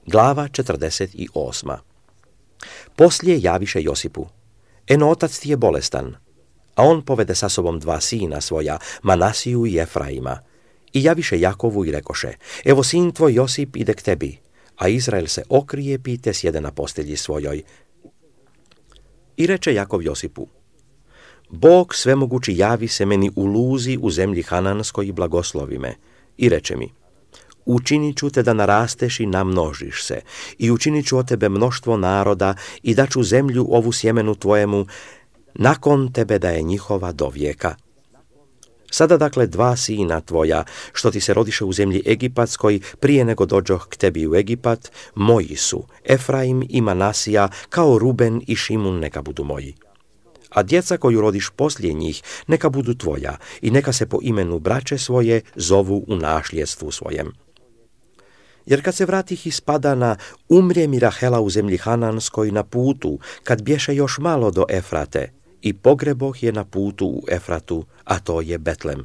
Glava 48. Poslije javiše Josipu: Eno, otac ti je bolestan. A on povede sa sobom 2 sina svoja, Manasiju i Efraima. I javiše Jakovu i rekoše: Evo sin tvoj Josip ide k tebi. A Izrael se okrijepi te sjede na postelji svojoj. I reče Jakov Josipu: Bog svemogući javi se meni u luzi u zemlji Hananskoj i blagoslovi me. I reče mi: Učinit ću te da narasteš i namnožiš se, i učinit ću od tebe mnoštvo naroda, i daću zemlju ovu sjemenu tvojemu, nakon tebe da je njihova do vijeka. Sada dakle 2 sina tvoja, što ti se rodiše u zemlji Egipatskoj, prije nego dođoh k tebi u Egipat, moji su, Efraim i Manasija, kao Ruben i Šimun neka budu moji. A djeca koju rodiš poslije njih, neka budu tvoja, i neka se po imenu braće svoje zovu u nasljedstvu svojem. Jer kad se vratih iz Padana, umrije mi Rahela u zemlji Hananskoj na putu, kad bješe još malo do Efrate, i pogreboh je na putu u Efratu, a to je Betlem.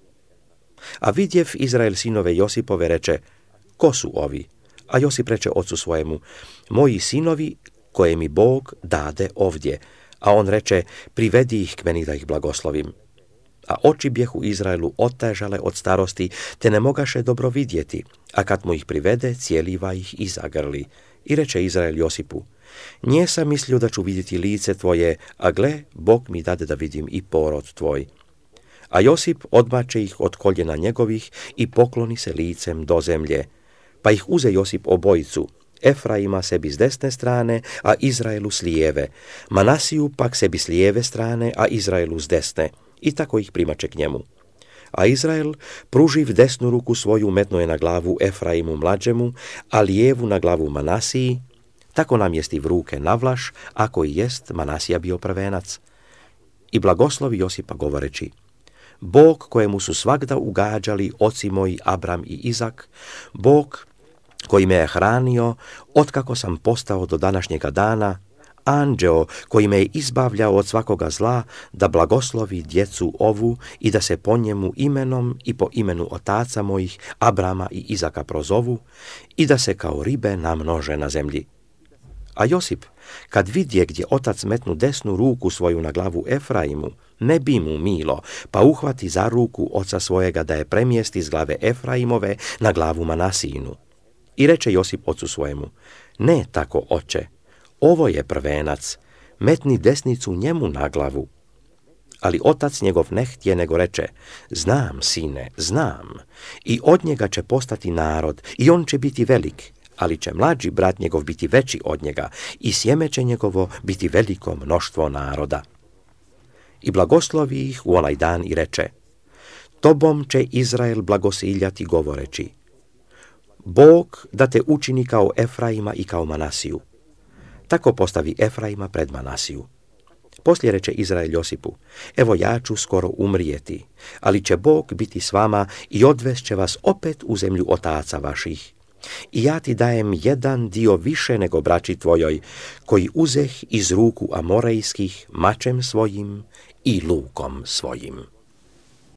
A vidjev Izrael sinove Josipove, reče: Ko su ovi? A Josip reče ocu svojemu: Moji sinovi koje mi Bog dade ovdje. A on reče: Privedi ih k meni da ih blagoslovim. A oči bjehu Izraelu otežale od starosti, te ne mogaše dobro vidjeti, a kad mu ih privede, cijeliva ih i zagrli. I reče Izrael Josipu: Nije sam mislio da ću vidjeti lice tvoje, a gle, Bog mi dade da vidim i porod tvoj. A Josip odmače ih od koljena njegovih i pokloni se licem do zemlje. Pa ih uze Josip obojicu, Efraima sebi s desne strane, a Izraelu s lijeve, Manasiju pak sebi s lijeve strane, a Izraelu s desne, i tako ih primače k njemu. A Izrael, pruživ desnu ruku svoju, metno je na glavu Efraimu mlađemu, a lijevu na glavu Manasiji, tako namjesti v ruke navlaš, ako i jest Manasija bio prvenac. I blagoslovi Josipa govoreći: Bog kojemu su svagda ugađali oci moji Abram i Izak, Bog koji me je hranio, otkako sam postao do današnjega dana, anđeo koji me je izbavljao od svakoga zla, da blagoslovi djecu ovu i da se po njemu imenom i po imenu otaca mojih Abrama i Izaka prozovu i da se kao ribe namnože na zemlji. A Josip, kad vidje gdje otac metnu desnu ruku svoju na glavu Efraimu, ne bi mu milo, pa uhvati za ruku oca svojega da je premjesti s glave Efraimove na glavu Manasijinu. I reče Josip ocu svojemu: Ne tako, oče, ovo je prvenac, metni desnicu njemu na glavu. Ali otac njegov ne htje, nego reče: Znam, sine, znam, i od njega će postati narod, i on će biti velik, ali će mlađi brat njegov biti veći od njega, i sjeme će njegovo biti veliko mnoštvo naroda. I blagoslovi ih u onaj dan i reče: Tobom će Izrael blagosiljati govoreći: Bog da te učini kao Efraima i kao Manasiju. Tako postavi Efraima pred Manasiju. Poslije reče Izrael Josipu: Evo ja ću skoro umrijeti, ali će Bog biti s vama i odvest će vas opet u zemlju otaca vaših. I ja ti dajem jedan dio više nego braći tvojoj, koji uzeh iz ruku Amorejskih mačem svojim i lukom svojim.